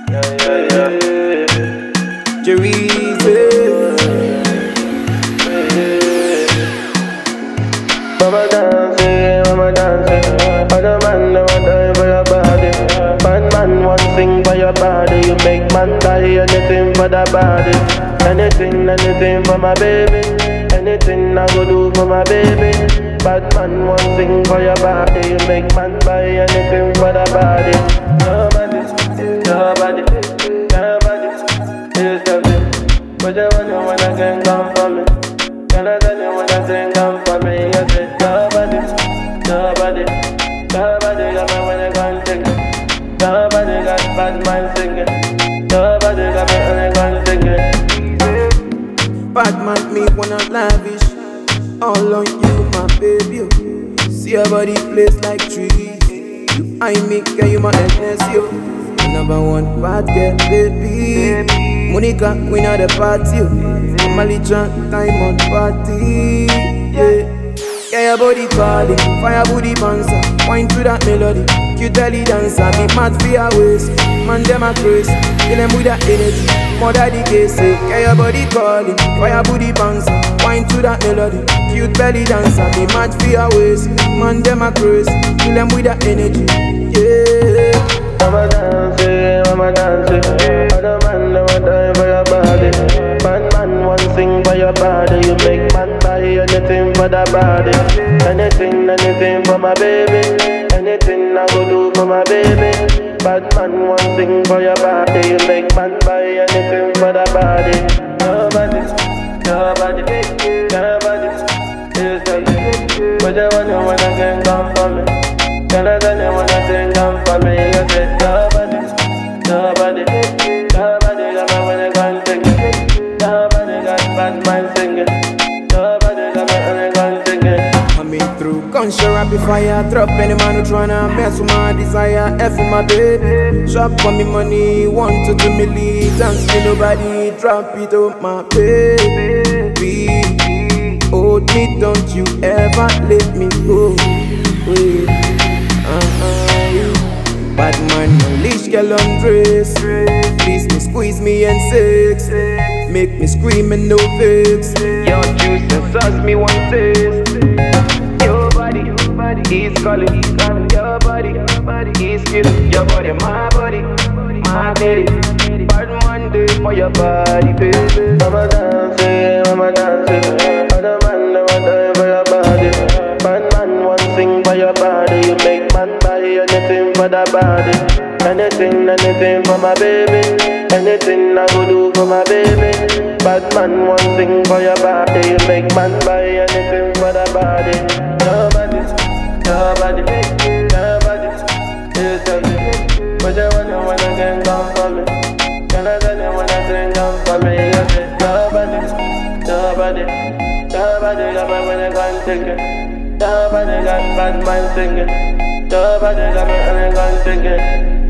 Jerezy. Mama dancing. Other man never die for your body. Man, one thing for your body. You make man die, anything for the body. Anything for my baby. Anything I go do for my baby. Bad man, one thing for your body. You make man buy anything for the body. Your body, your body, your body. It's the thing. But you wanna can come for me. Can I tell you when I think come for me? You say your body, your body, your body. Got me when I can't take it. Your body got bad mind singing. Your body got me when I can't take it. Bad man, me wanna lavish all on you, my baby. See your body place like trees. You I me, girl, you my endless, yo. Number one bad girl, baby. Monica, queen of the party. Mali Chan, time on party. Yeah. Yeah, your body calling, fire booty bouncer. Wine to that melody, cute belly dancer. Be mad for your waist, man them a craze. Kill them with that energy, more than the case. Yeah, your body calling, fire booty bouncer. Wine to that melody, cute belly dancer. Be mad for your waist, man them a craze. Kill them with that energy, yeah. Mama dancing, other man never die for your body. Man, one thing for your body. You make man buy anything for the body. Anything for my baby. Anything I go do for my baby. Bad man, one thing for your body. You make man buy anything for the body. Your body, your body, your body. It's the thing. But you wanna can come for me. Can I tell you when I think come for me? You say your body, your body, your body. Got me when I can't take it. Your body got bad mind singing. Your body got me when I can't take it. Coming through, gunshot rapid fire. Drop any man who tryna mess with my desire. F with my baby. Shop for me money, 1 to 2 million. Dance to nobody, drop it up my baby. Hold me, don't you ever let me go. Bad man, unleash girl undress. Please me, squeeze me and sex. Make me scream and no vex. Your juice and sauce me one taste. Your body is calling. Your body is killing. Your body, my baby. Bad man day for your body, baby. Mama dancing. Other man never die for your body. Man, one thing for your body. You make man buy anything for the body. Anything for my baby. Anything I go do for my baby. Bad man, one thing for your body. You make man buy anything for the body. Your body, your body, your body. It's the thing. But you wanna can come for me. Can I tell you when I think come for me? You say your body, your body, your body. Got me when I can't take it. Your body got bad mind singing. Your body got me when I can't take it.